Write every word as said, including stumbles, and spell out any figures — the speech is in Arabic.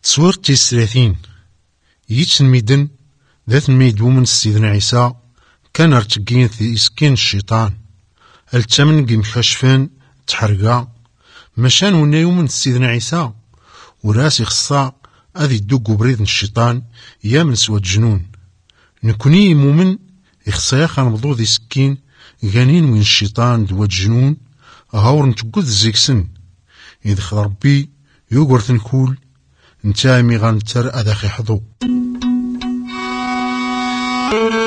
تصوير تيسراتين يتسن ميدن ذات ميدو من سيدنا عيسى كان ارتقين في إسكين الشيطان التمن قيم كشفان تحرقا مشان ونايو من سيدنا عيسى وراسي خصا أذي الدوق بريد الشيطان يا من سوى الجنون نكوني مؤمن يخصا يا خانبضو ذي سكين غانين وين الشيطان دوا الجنون هاور نتقود الزيكسن يدخل ربي يوغر تنكول نتامي غانتر أذاخي حضو